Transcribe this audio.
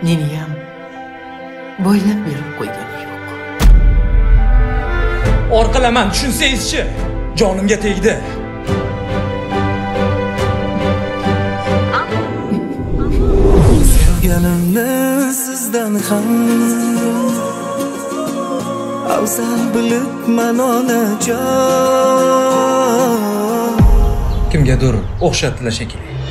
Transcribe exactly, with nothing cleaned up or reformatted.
meniyam boylab berib qo'ygani yo'q. Orqalaman, tushunsangiz-chi, jonimga tegdi. Sevganimni sizdan ham afzal bilibman onajon. Kimgadir o'xshatdilar shekilli.